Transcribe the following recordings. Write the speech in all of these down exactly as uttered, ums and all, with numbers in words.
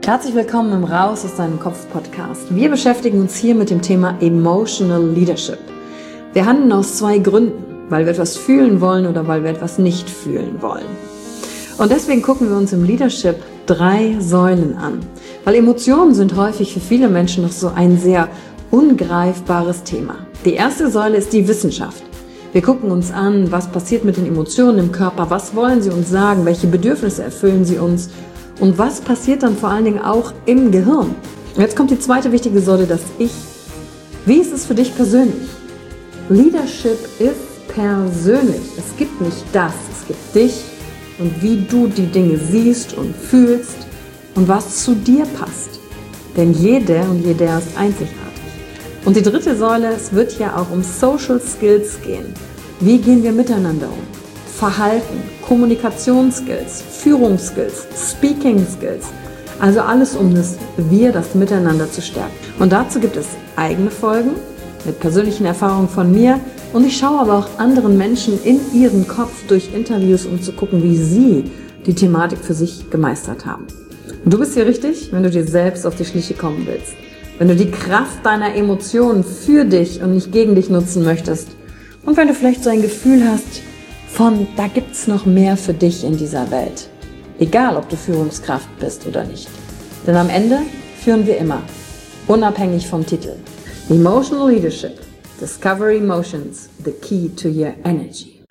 Herzlich willkommen im Raus aus deinem Kopf Podcast. Wir beschäftigen uns hier mit dem Thema Emotional Leadership. Wir handeln aus zwei Gründen, weil wir etwas fühlen wollen oder weil wir etwas nicht fühlen wollen. Und deswegen gucken wir uns im Leadership drei Säulen an, weil Emotionen sind häufig für viele Menschen noch so ein sehr ungreifbares Thema. Die erste Säule ist die Wissenschaft. Wir gucken uns an, was passiert mit den Emotionen im Körper, was wollen sie uns sagen, welche Bedürfnisse erfüllen sie uns und was passiert dann vor allen Dingen auch im Gehirn. Und jetzt kommt die zweite wichtige Säule, das Ich. Wie ist es für dich persönlich? Leadership ist persönlich. Es gibt nicht das, es gibt dich und wie du die Dinge siehst und fühlst und was zu dir passt. Denn jede und jeder ist einzigartig. Und die dritte Säule, es wird ja auch um Social Skills gehen. Wie gehen wir miteinander um? Verhalten, Kommunikationsskills, Führungsskills, Speaking Skills. Also alles, um das Wir, das Miteinander zu stärken. Und dazu gibt es eigene Folgen mit persönlichen Erfahrungen von mir. Und ich schaue aber auch anderen Menschen in ihren Kopf durch Interviews, um zu gucken, wie sie die Thematik für sich gemeistert haben. Und du bist hier richtig, wenn du dir selbst auf die Schliche kommen willst. Wenn du die Kraft deiner Emotionen für dich und nicht gegen dich nutzen möchtest. Und wenn du vielleicht so ein Gefühl hast, von da gibt's noch mehr für dich in dieser Welt. Egal, ob du Führungskraft bist oder nicht. Denn am Ende führen wir immer, unabhängig vom Titel. Emotional Leadership. Discover Emotions, the key to your energy.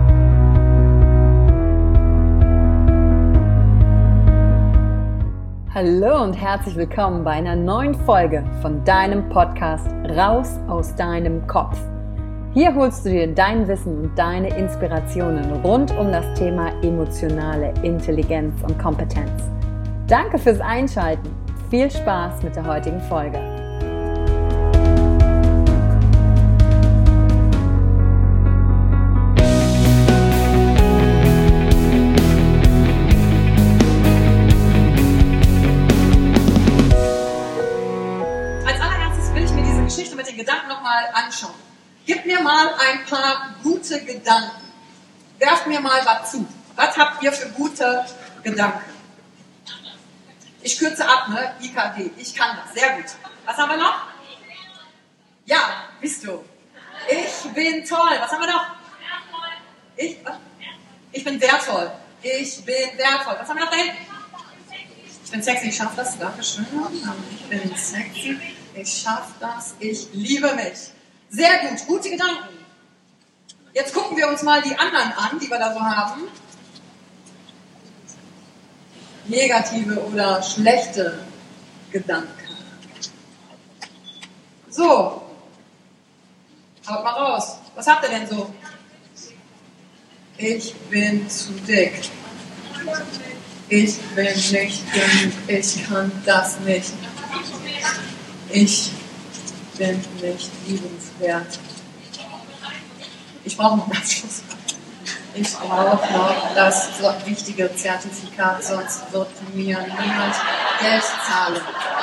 Hallo und herzlich willkommen bei einer neuen Folge von deinem Podcast Raus aus deinem Kopf. Hier holst du dir dein Wissen und deine Inspirationen rund um das Thema emotionale Intelligenz und Kompetenz. Danke fürs Einschalten. Viel Spaß mit der heutigen Folge. Als allererstes will ich mir diese Geschichte mit den Gedanken nochmal anschauen. Gib mir mal ein paar gute Gedanken. Werft mir mal was zu. Was habt ihr für gute Gedanken? Ich kürze ab, ne? I K D. Ich kann das. Sehr gut. Was haben wir noch? Ja, bist du. Ich bin toll. Was haben wir noch? Ich, was? Ich bin wertvoll. Ich bin wertvoll. Was haben wir noch da hinten? Ich bin sexy. Ich schaffe das. Dankeschön. Ich bin sexy. Ich schaffe das. Ich liebe mich. Sehr gut, gute Gedanken. Jetzt gucken wir uns mal die anderen an, die wir da so haben. Negative oder schlechte Gedanken. So, haut mal raus. Was habt ihr denn so? Ich bin zu dick. Ich bin nicht genug. Ich kann das nicht. Ich bin nicht liebenswert. Ich brauche noch einen Abschluss. Ich brauche noch das wichtige Zertifikat, sonst wird mir niemand Geld zahlen.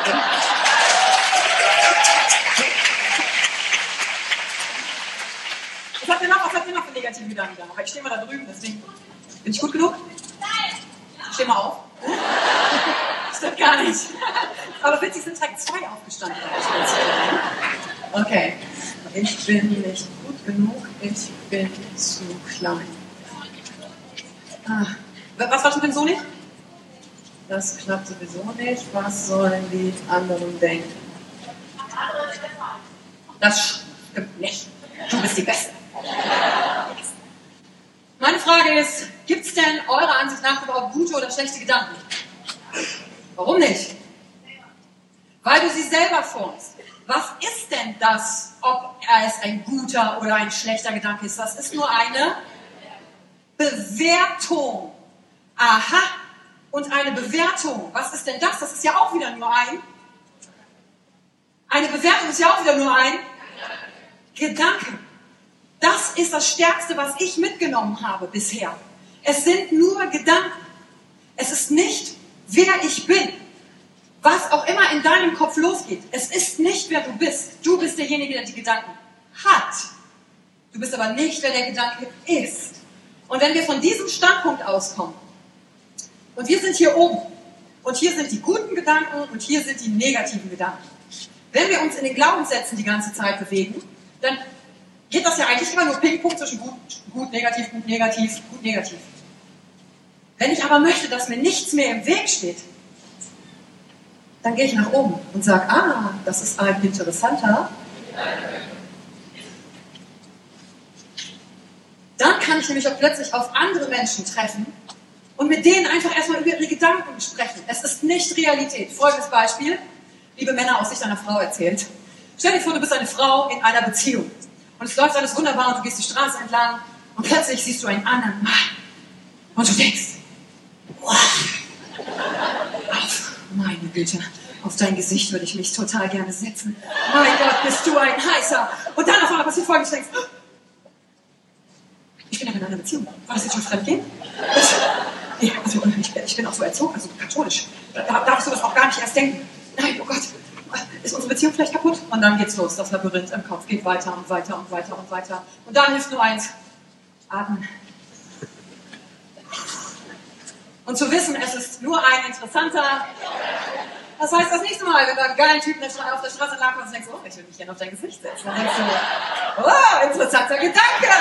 Was habt ihr noch, was habt ihr noch für negative Gedanken da? Ich stehe mal da drüben, das Ding. Bin ich gut genug? Ich stehe mal auf. Stimmt gar nicht. Aber witzig sind direkt zwei aufgestanden. Okay. Ich bin nicht gut genug. Ich bin zu klein. Ah. Was war schon denn so nicht? Das klappt sowieso nicht. Was sollen die anderen denken? Das stimmt nicht. Du bist die Beste. Meine Frage ist, gibt es denn eurer Ansicht nach überhaupt gute oder schlechte Gedanken? Warum nicht? Weil du sie selber formst. Was ist denn das, ob es ein guter oder ein schlechter Gedanke ist? Das ist nur eine Bewertung. Aha. Und eine Bewertung, was ist denn das? Das ist ja auch wieder nur ein. Eine Bewertung ist ja auch wieder nur ein Gedanke. Das ist das Stärkste, was ich mitgenommen habe bisher. Es sind nur Gedanken. Es ist nicht, wer ich bin. Was auch immer in deinem Kopf losgeht. Es ist nicht, wer du bist. Du bist derjenige, der die Gedanken hat. Du bist aber nicht, wer der Gedanke ist. Und wenn wir von diesem Standpunkt auskommen, und wir sind hier oben, und hier sind die guten Gedanken und hier sind die negativen Gedanken. Wenn wir uns in den Glaubenssätzen die ganze Zeit bewegen, dann geht das ja eigentlich immer nur Ping-Pong zwischen gut, gut, negativ, gut, negativ, gut, negativ. Wenn ich aber möchte, dass mir nichts mehr im Weg steht, dann gehe ich nach oben und sage, ah, das ist ein interessanter. Dann kann ich nämlich auch plötzlich auf andere Menschen treffen und mit denen einfach erstmal über ihre Gedanken sprechen. Es ist nicht Realität. Folgendes Beispiel, liebe Männer, aus Sicht einer Frau erzählt. Stell dir vor, du bist eine Frau in einer Beziehung und es läuft alles wunderbar und du gehst die Straße entlang und plötzlich siehst du einen anderen Mann und du denkst, wow, auf, meine Güte, auf dein Gesicht würde ich mich total gerne setzen. Mein Gott, bist du ein heißer. Und dann auf einmal passiert Folgendes, du denkst, ich bin ja in einer Beziehung. War das jetzt schon Fremdgehen? Das, nee, also ich, ich bin auch so erzogen, also katholisch. Da darf ich sowas auch gar nicht erst denken. Nein, oh Gott, ist unsere Beziehung vielleicht kaputt? Und dann geht's los, das Labyrinth im Kopf geht weiter und weiter und weiter und weiter. Und da hilft nur eins, atmen. Und zu wissen, es ist nur ein interessanter. Das heißt, das nächste Mal, wenn du einen geilen Typen auf der Straße lang kommst und denkst, oh, ich will mich gerne auf dein Gesicht setzen. Dann denkst du, oh, interessanter Gedanke.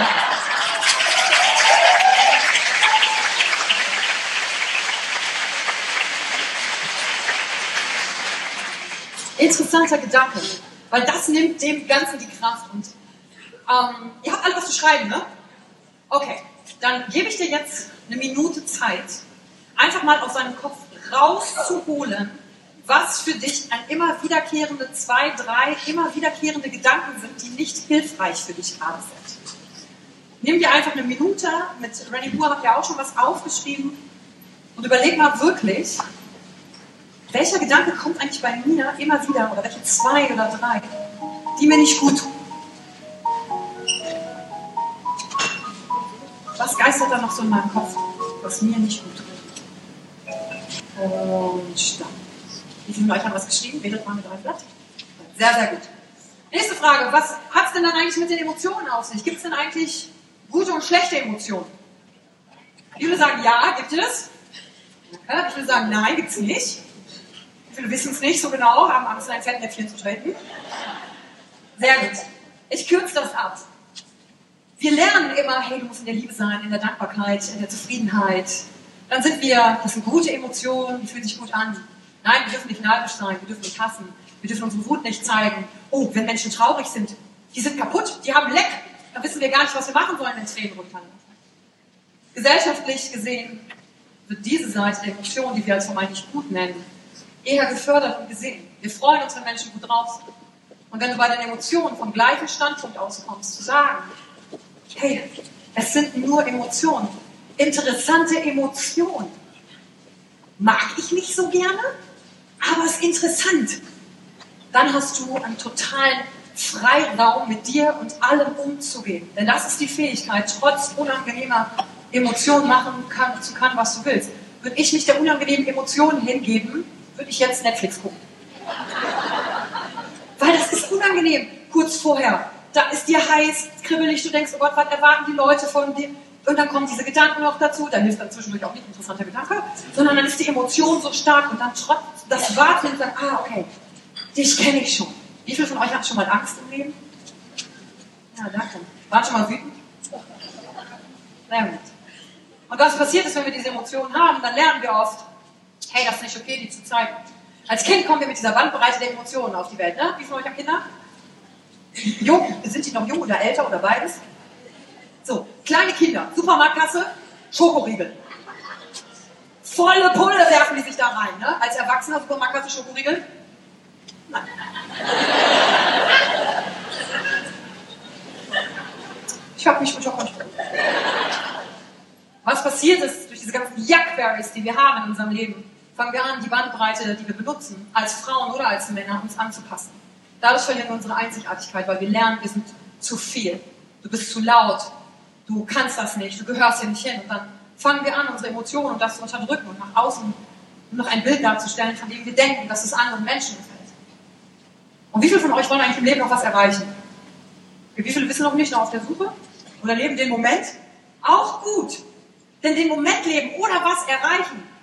Interessanter Gedanke. Weil das nimmt dem Ganzen die Kraft. Und ähm, ihr habt alle was zu schreiben, ne? Okay, dann gebe ich dir jetzt eine Minute Zeit, einfach mal aus deinem Kopf rauszuholen, was für dich an immer wiederkehrende zwei, drei, immer wiederkehrende Gedanken sind, die nicht hilfreich für dich gerade sind. Nimm dir einfach eine Minute, mit Renny Moore habt ihr auch schon was aufgeschrieben und überleg mal wirklich, welcher Gedanke kommt eigentlich bei mir immer wieder, oder welche zwei oder drei, die mir nicht gut tun. Was geistert da noch so in meinem Kopf, was mir nicht gut tut? Und stopp. Wie viele von euch haben was geschrieben? Wedelt mal mit eurem Blatt. Sehr, sehr gut. Nächste Frage. Was hat es denn dann eigentlich mit den Emotionen auf sich? Gibt es denn eigentlich gute und schlechte Emotionen? Wie viele sagen ja, gibt es? Okay. Wie viele sagen nein, gibt es nicht? Wie viele wissen es nicht so genau, haben Angst, in ein Fettnäpfchen zu treten? Sehr gut. Ich kürze das ab. Wir lernen immer, hey, du musst in der Liebe sein, in der Dankbarkeit, in der Zufriedenheit. Dann sind wir, das sind gute Emotionen, die fühlen sich gut an. Nein, wir dürfen nicht neidisch sein, wir dürfen nicht hassen, wir dürfen unsere Wut nicht zeigen. Oh, wenn Menschen traurig sind, die sind kaputt, die haben Leck, dann wissen wir gar nicht, was wir machen sollen, wenn Tränen runterlaufen. Gesellschaftlich gesehen wird diese Seite der Emotionen, die wir als vermeintlich gut nennen, eher gefördert und gesehen. Wir freuen uns, wenn Menschen gut drauf sind. Und wenn du bei den Emotionen vom gleichen Standpunkt auskommst, zu sagen, hey, es sind nur Emotionen, interessante Emotionen. Mag ich nicht so gerne, aber es ist interessant. Dann hast du einen totalen Freiraum, mit dir und allem umzugehen. Denn das ist die Fähigkeit, trotz unangenehmer Emotionen machen kann, zu können, was du willst. Würde ich mich der unangenehmen Emotionen hingeben, würde ich jetzt Netflix gucken. Weil das ist unangenehm. Kurz vorher, da ist dir heiß, kribbelig, du denkst, oh Gott, was erwarten die Leute von dir? Und dann kommen diese Gedanken noch dazu, dann hilft dann zwischendurch auch nicht ein interessanter Gedanke, sondern dann ist die Emotion so stark und dann trotz das Warten und sagen, ah, okay, dich kenne ich schon. Wie viele von euch hatten schon mal Angst im Leben? Ja, danke. Waren schon mal wütend? Sehr gut. Und was passiert ist, wenn wir diese Emotionen haben, dann lernen wir oft, hey, das ist nicht okay, die zu zeigen. Als Kind kommen wir mit dieser Bandbreite der Emotionen auf die Welt, ne? Wie viele von euch haben Kinder? Jung, sind die noch jung oder älter oder beides? So, kleine Kinder, Supermarktkasse, Schokoriegel. Volle Pulle werfen die sich da rein, ne? Als Erwachsener Supermarktkasse, Schokoriegel? Nein. Ich habe mich unter Kontrolle. Was passiert ist, durch diese ganzen Yuckberries, die wir haben in unserem Leben, fangen wir an, die Bandbreite, die wir benutzen, als Frauen oder als Männer, uns anzupassen. Dadurch verlieren wir unsere Einzigartigkeit, weil wir lernen, wir sind zu viel. Du bist zu laut. Du kannst das nicht, du gehörst hier nicht hin. Und dann fangen wir an, unsere Emotionen und das zu unterdrücken und nach außen noch ein Bild darzustellen, von dem wir denken, dass es anderen Menschen gefällt. Und wie viele von euch wollen eigentlich im Leben noch was erreichen? Wie viele wissen noch nicht, noch auf der Suche? Oder leben den Moment? Auch gut. Denn den Moment leben oder was erreichen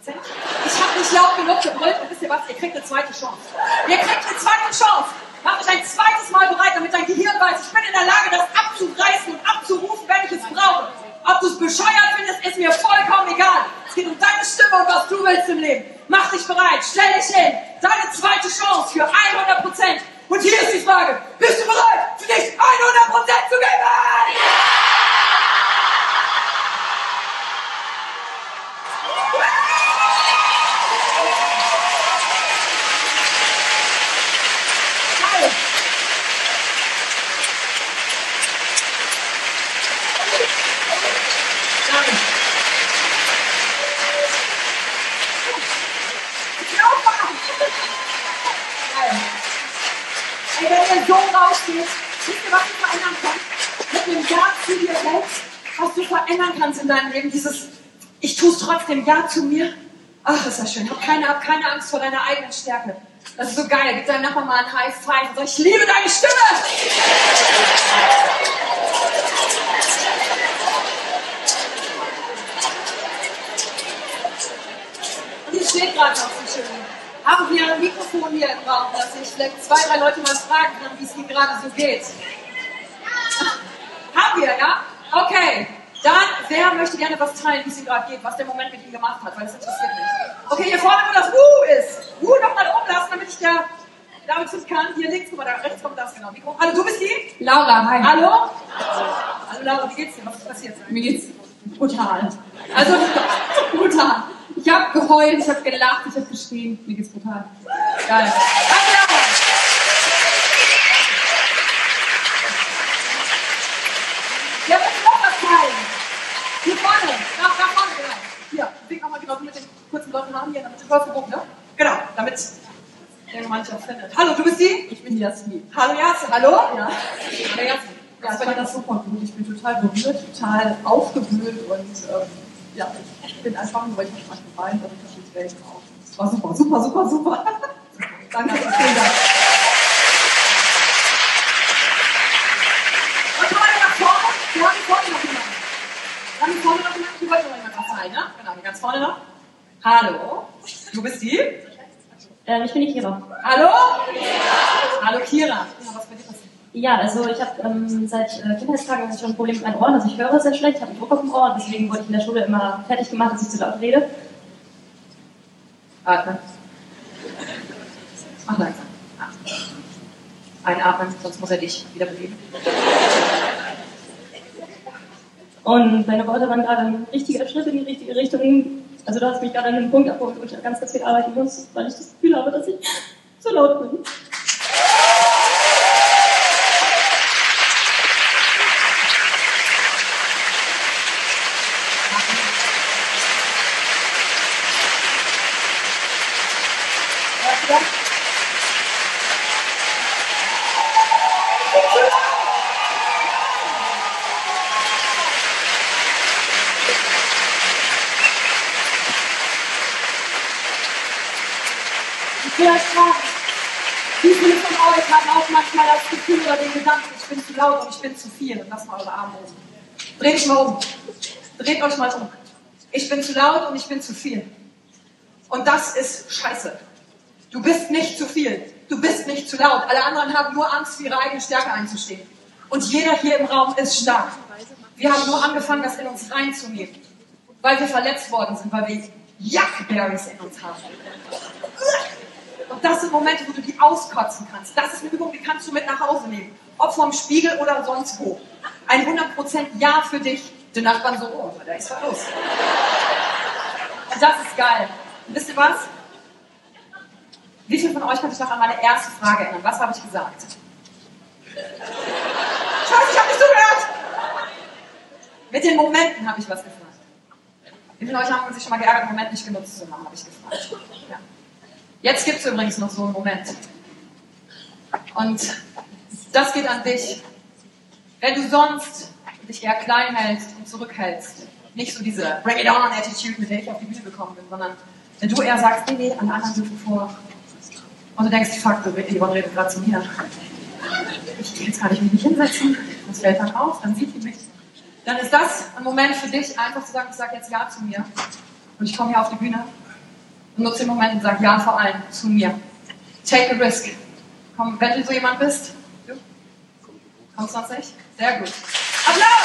Prozent. Ich habe nicht laut genug gebrüllt und wisst ihr was, ihr kriegt eine zweite Chance. Ihr kriegt eine zweite Chance. Macht euch ein zweites Mal bereit, damit dein Gehirn weiß, ich bin in der Lage, das abzureißen und abzurufen, wenn ich es brauche. Ob du es bescheuert findest, ist mir vollkommen egal. Es geht um deine Stimme und was du willst im Leben. Mach dich bereit, stell dich hin. Deine zweite Chance für hundert Prozent. Und hier ist die Frage, bist du bereit, für dich hundert Prozent zu geben? Ey, wenn ihr so rausgeht, wisst ihr, was du verändern kannst? Mit dem Ja zu dir selbst, was du verändern kannst in deinem Leben, dieses ich tue es trotzdem, Ja zu mir. Ach, ist das schön. Hab keine, hab keine Angst vor deiner eigenen Stärke. Das ist so geil. Gib deinem Nachbarn mal ein High Five und sag, ich liebe deine Stimme. Und hier steht gerade noch so schön. Haben wir ein Mikrofon hier im Raum, dass ich vielleicht zwei, drei Leute mal fragen kann, wie es hier gerade so geht. Haben wir, ja? Okay. Dann, wer möchte gerne was teilen, wie es ihm gerade geht, was der Moment mit ihm gemacht hat, weil das interessiert mich. Okay, hier vorne, wo das Wuh ist. Wuh nochmal umlassen, damit ich der damit finden kann. Hier links, guck mal, da rechts kommt das, genau. Mikro. Hallo, du bist die? Laura, hi. Hallo? Hallo Laura, wie geht's dir? Was ist passiert? Mir geht's brutal. Also, brutal. Ich habe geheult, ich habe gelacht, ich habe geschrien. Mir geht's brutal. Geil. Danke, Laura. Ja, willst du noch was teilen? Hier vorne, nach, nach vorne, genau. Hier, wink nochmal genau mit den kurzen blonden Haaren hier, damit du kurz geguckt, ne? Genau, damit der manche auch findet. Hallo, du bist die? Ich bin die Jasmin. Hallo Jasmin. Hallo? Ja. Hallo Jasmin. Ja, ich fand das super gut. Ich bin total berührt, total aufgewühlt und ähm, ja, ich bin einfach nur, weil ich mich mal geweint und ich das Welt auch. Das war super, super, super, super. Danke, vielen Dank. Und komm mal nach vorne. Wir haben hier vorne noch jemanden. Wir haben hier vorne noch jemanden. Hier wollte noch jemand was teilen, ne? Genau, hier ganz vorne noch. Hallo. Du bist die? Ähm, ich bin die Kira. Hallo? Hallo Kira. Ja, was bei dir passiert? Ja, also ich habe ähm, seit äh, Kindheitstagen schon ein Problem mit meinen Ohren. Also ich höre sehr schlecht, ich habe einen Druck auf dem Ohr. Deswegen wurde ich in der Schule immer fertig gemacht, dass ich zu laut rede. Atmen. Mach langsam. Einatmen, sonst muss er dich wieder bewegen. Und deine Worte waren gerade ein richtiger Schritt in die richtige Richtung. Also du hast mich gerade an einem Punkt abgeholt, wo ich ganz, ganz viel arbeiten muss, weil ich das Gefühl habe, dass ich zu laut bin. Ich will euch fragen, wie viele von euch haben auch manchmal das Gefühl oder den Gedanken, ich bin zu laut und ich bin zu viel. Und lasst mal eure Arme hoch. Dreht euch mal um. Dreht euch mal um. Ich bin zu laut und ich bin zu viel. Und das ist scheiße. Du bist nicht zu viel. Du bist nicht zu laut. Alle anderen haben nur Angst, für ihre eigene Stärke einzustehen. Und jeder hier im Raum ist stark. Wir haben nur angefangen, das in uns reinzunehmen. Weil wir verletzt worden sind, weil wir Yuckberries in uns haben. Und das sind Momente, wo du die auskotzen kannst. Das ist eine Übung, die kannst du mit nach Hause nehmen. Ob vom Spiegel oder sonst wo. Ein hundert Prozent Ja für dich. Die Nachbarn so, oh, da ist was los. Und das ist geil. Und wisst ihr was? Wie viele von euch kann sich noch an meine erste Frage erinnern? Was habe ich gesagt? Scheiße, ich habe nicht zugehört! Mit den Momenten habe ich was gefragt. Wie viele von euch haben sich schon mal geärgert, einen Moment nicht genutzt zu haben, habe ich gefragt. Ja. Jetzt gibt es übrigens noch so einen Moment. Und das geht an dich. Wenn du sonst dich eher klein hältst und zurückhältst, nicht so diese Bring it on Attitude, mit der ich auf die Bühne gekommen bin, sondern wenn du eher sagst, nee, nee, alle anderen dürfen vor. Und du denkst, fuck, Yvonne redet gerade zu mir. Ich, jetzt kann ich mich nicht hinsetzen. Das fällt dann auf, dann sieht die mich. Dann ist das ein Moment für dich, einfach zu sagen, ich sage jetzt Ja zu mir. Und ich komme hier auf die Bühne Nutze den Moment und sag ja vor allem zu mir. Take a risk. Komm, wenn du so jemand bist. Du? Kommst du sonst nicht? Sehr gut. Applaus!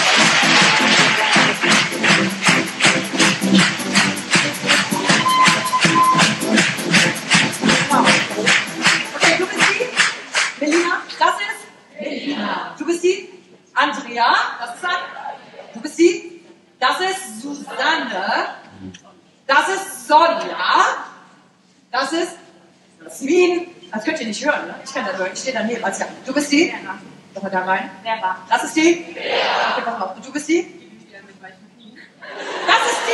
Okay, du bist die? Melina? Das ist? Melina. Du bist die? Andrea? Das ist dann? Du bist die? Das ist Susanne. Das ist Sonja. Das ist Jasmin. Das könnt ihr nicht hören, ne? Ich kann das hören. Ich stehe daneben. Also, ja. Du bist die? Vera. Doch mal da rein. Vera. Das ist die? Vera. Okay, pass auf. Und du bist die? Das ist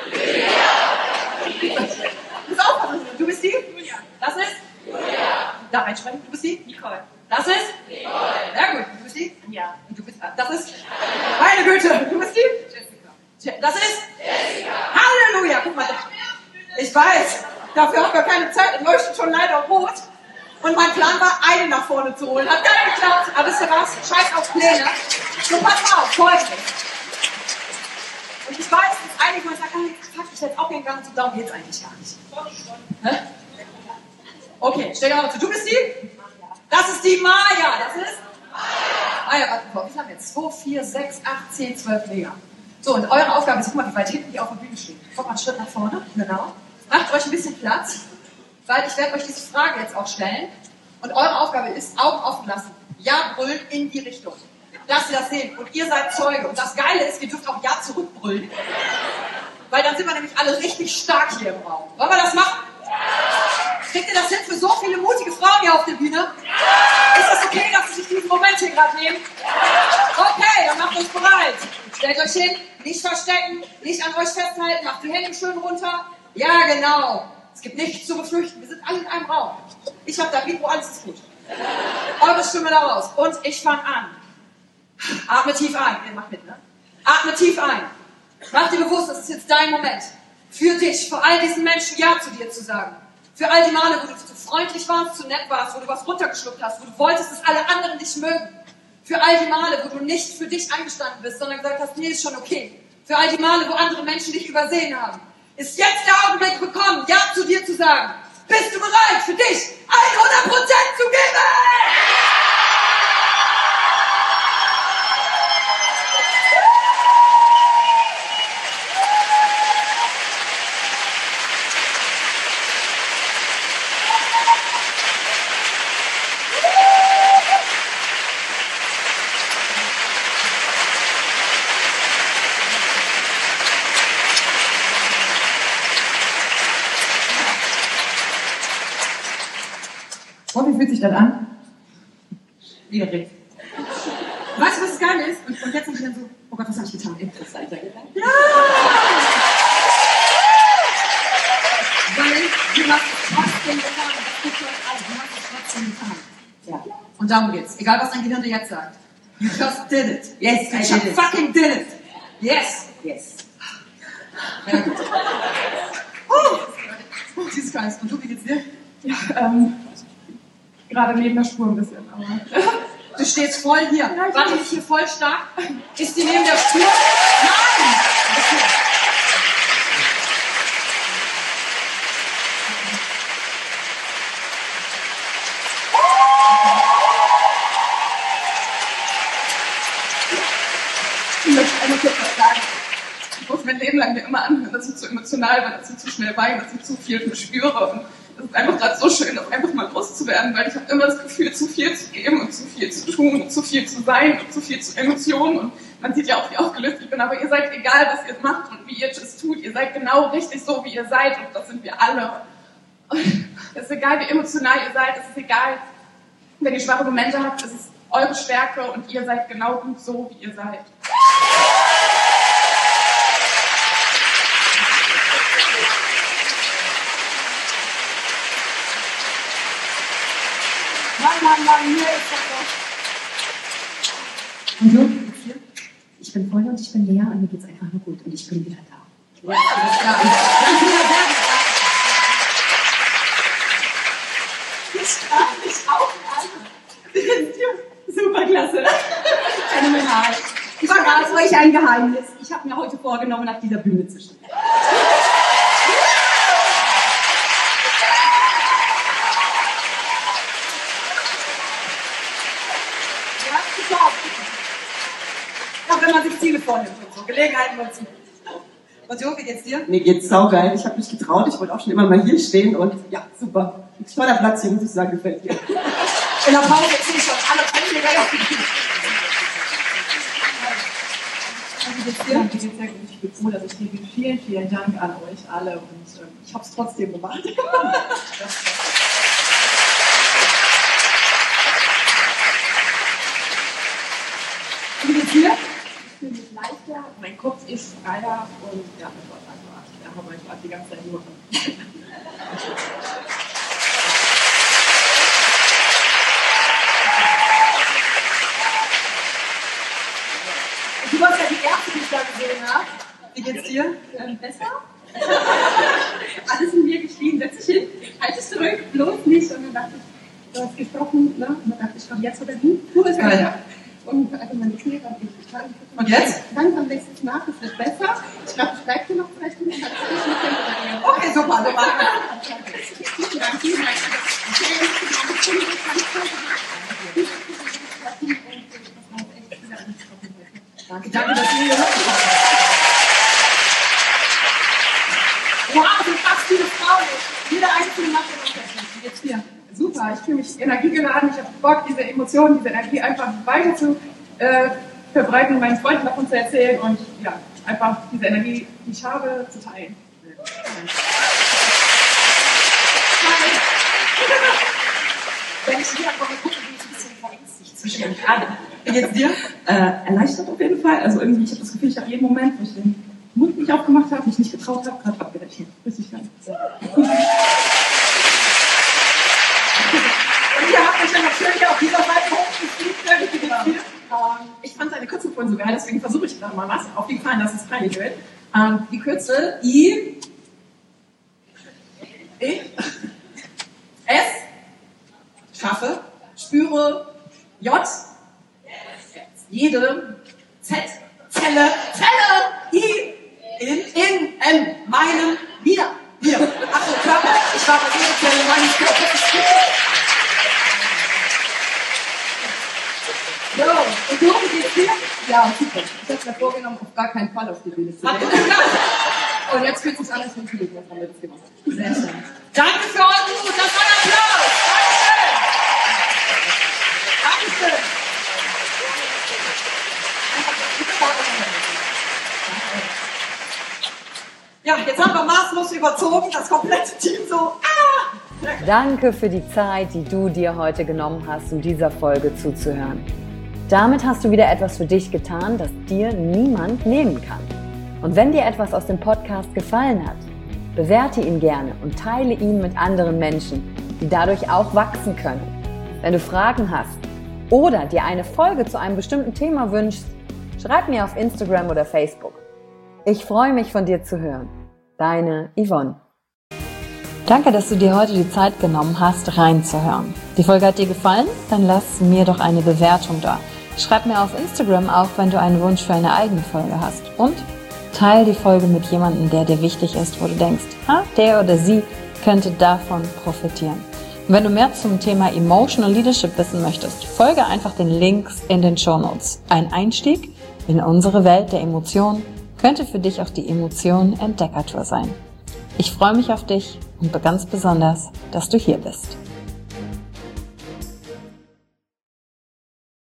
die? Pass auf, was ist das? Du bist die? Julia. Das ist? Julia. Da reinschreiben. Du bist die? Nicole. Das ist? Nicole. Sehr gut. Du bist die? Ja. Und du bist, das ist? Meine Güte. Du bist die? Jessica. Das ist? Jessica. Halleluja. Guck mal. Ich weiß. Dafür haben wir keine Zeit. Es leuchtet schon leider rot. Und mein Plan war, eine nach vorne zu holen. Hat gar nicht geklappt. Aber wisst ihr was? Scheiß auf Pläne. So, pass mal auf. Folgendes. Und ich weiß, dass einige von euch sagen, fuck, ich hätte auch gern gegangen. So, darum geht's eigentlich gar nicht. Hä? Okay, stell dir mal zu. Du bist die? Das ist die Maja. Das ist? Maja, warte mal. Wie haben wir jetzt? zwei, vier, sechs, acht, zehn, zwölf Mega. So, und eure Aufgabe ist, guck mal, wie weit hinten die auf der Bühne stehen. Kommt mal einen Schritt nach vorne. Genau. Macht euch ein bisschen Platz, weil ich werde euch diese Frage jetzt auch stellen. Und eure Aufgabe ist, Augen offen lassen. Ja brüllen in die Richtung. Dass ihr das seht. Und ihr seid Zeuge. Und das Geile ist, ihr dürft auch Ja zurückbrüllen. Weil dann sind wir nämlich alle richtig stark hier im Raum. Wollen wir das machen? Kriegt ihr das hin für so viele mutige Frauen hier auf der Bühne? Ist das okay, dass sie sich diesen Moment hier gerade nehmen? Okay, dann macht euch bereit. Stellt euch hin, nicht verstecken, nicht an euch festhalten, macht die Hände schön runter. Ja, genau. Es gibt nichts zu befürchten. Wir sind alle in einem Raum. Ich habe da Mikro, alles ist gut. Eure Stimme da raus. Und ich fange an. Atme tief ein. Ihr macht mit, ne? Atme tief ein. Mach dir bewusst, das ist jetzt dein Moment. Für dich, vor all diesen Menschen Ja zu dir zu sagen. Für all die Male, wo du zu freundlich warst, zu nett warst, wo du was runtergeschluckt hast, wo du wolltest, dass alle anderen dich mögen. Für all die Male, wo du nicht für dich eingestanden bist, sondern gesagt hast, nee, ist schon okay. Für all die Male, wo andere Menschen dich übersehen haben. Ist jetzt der Augenblick gekommen, Ja zu dir zu sagen. Bist du bereit, für dich hundert Prozent zu geben? Und wie fühlt sich das an? Schwierig. Weißt du, was das Geile ist? Und, und jetzt sind wir dann so, oh Gott, was habe ich getan? Interessant. Ja! Weil du hast es trotzdem getan. Das gibt euch alle. Du hast es trotzdem getan. Ja. Und darum geht's. Egal, was dein Gehirn dir jetzt sagt. You just did it. Yes, I did it. fucking did it. Yes. Yes. Ja, gut. Oh, dieses Geist. Und du, wie geht's dir? Ja, ähm, gerade neben der Spur ein bisschen, aber. Du stehst voll hier. Ja, ich War die weiß. nicht hier voll stark? Ist die neben der Spur? Nein! Okay. Ich möchte einmal kurz was sagen. Ich muss mein Leben lang mir immer anhören, dass ich zu emotional bin, dass ich zu schnell weine, dass ich zu viel verspüre. Und das ist einfach gerade so schön, das einfach mal loszuwerden, weil ich habe immer das Gefühl, zu viel zu geben und zu viel zu tun und zu viel zu sein und zu viel zu Emotionen. Und man sieht ja auch, wie aufgelöst ich bin, aber ihr seid egal, was ihr macht und wie ihr es tut. Ihr seid genau richtig so, wie ihr seid und das sind wir alle. Und es ist egal, wie emotional ihr seid, es ist egal, wenn ihr schwache Momente habt, es ist eure Stärke und ihr seid genau gut so, wie ihr seid. Mann, Mann, Mann, hier ist das doch. Und du? Ich bin voll und ich bin leer und mir geht's einfach nur gut und ich bin wieder da. Ja, alles klar. Dann wieder da. Ich strahle mich auch an. Wie geht's dir? Super klasse. Phänomenal. Ich verrate euch ein Geheimnis. Ich habe mir heute vorgenommen, nach dieser Bühne zu stehen. wenn man sich Ziele vornimmt und so, Gelegenheiten nutzen. Und Jo, wie geht's dir? Mir geht's saugeil. Ich habe mich getraut. Ich wollte auch schon immer mal hier stehen und ja, super. Toller Platz hier, muss ich sagen, gefällt mir. In der Pause sehe ich schon alle Teilnehmer auf die Küche. Wie geht's dir? Mir geht's sehr gut. Ich bin froh, dass ich hier bin. Vielen, vielen Dank an euch alle und ähm, ich habe es trotzdem gemacht. Wie geht's dir? Ich fühle mich leichter, mein Kopf ist freier und ja, das war einfach. Da haben wir gerade die ganze Zeit nur von. Du warst ja die Erste, die ich da gesehen habe. Wie geht's dir? Ähm, besser? Alles in mir geschrieben, setz dich hin, halt es zurück, bloß nicht. Und dann dachte ich, du hast gesprochen, ne? Und dann dachte ich, komm, jetzt oder nie, tu es weiter. Und also meine Knie waren richtig krank. Und jetzt? Langsam wächst es nach, es wird besser. Ich glaube, ich bleibe hier noch vielleicht ein bisschen. Okay, super, super. Vielen Dank, vielen Dank. Danke, danke, dass ihr hier habt. Wow, sind fast viele Frauen. Jeder einzelne macht den Unterschied. Wie geht's dir? Super, ich fühle mich energiegeladen, ich habe Bock, diese Emotionen, diese Energie einfach weiter zu äh, verbreiten, meinen Freunden davon zu erzählen und ja, einfach diese Energie, die ich habe, zu teilen. Wenn ich wieder komme, gucke, bin ich ein bisschen verängstigt zwischen den Armen. Wie geht's dir? Äh, erleichtert auf jeden Fall. Also irgendwie, ich habe das Gefühl, ich habe jeden Moment, wo ich den Mund nicht aufgemacht habe, mich nicht getraut habe, gerade abgerechnet. Richtig geil. Und ihr habt euch ja natürlich auf dieser Seite hochgeschrieben. Wie geht's dir? Ähm, ich fand seine Kürzel vorhin so geil, deswegen versuche ich da mal was. Auf die Gefallen, dass es peinlich wird. Ähm, die Kürzel I, E, S, schaffe, spüre, J, jede, Z, Zelle, Zelle, I, in, in, M, meinen, wir, wir. Achso, Körper, ich war bei jeder Zelle meines Körpers. So, und du, wie geht's dir? Ja, super. Ich habe mir vorgenommen, auf gar keinen Fall auf die Bühne zu Hat gehen. gut geklappt. Und jetzt fühlt sich alles natürlich, was haben wir das gemacht. Sehr schön. Danke für euren Mut, das war ein Applaus. Dankeschön. Dankeschön. Ja, jetzt haben wir maßlos überzogen, das komplette Team so. Ah! Danke für die Zeit, die du dir heute genommen hast, um dieser Folge zuzuhören. Damit hast du wieder etwas für dich getan, das dir niemand nehmen kann. Und wenn dir etwas aus dem Podcast gefallen hat, bewerte ihn gerne und teile ihn mit anderen Menschen, die dadurch auch wachsen können. Wenn du Fragen hast oder dir eine Folge zu einem bestimmten Thema wünschst, schreib mir auf Instagram oder Facebook. Ich freue mich, von dir zu hören. Deine Yvonne. Danke, dass du dir heute die Zeit genommen hast, reinzuhören. Die Folge hat dir gefallen? Dann lass mir doch eine Bewertung da. Schreib mir auf Instagram auch, wenn du einen Wunsch für eine eigene Folge hast. Und teile die Folge mit jemandem, der dir wichtig ist, wo du denkst, ha, der oder sie könnte davon profitieren. Und wenn du mehr zum Thema Emotional Leadership wissen möchtest, folge einfach den Links in den Shownotes. Ein Einstieg in unsere Welt der Emotionen könnte für dich auch die Emotionen Entdeckertour sein. Ich freue mich auf dich und ganz besonders, dass du hier bist.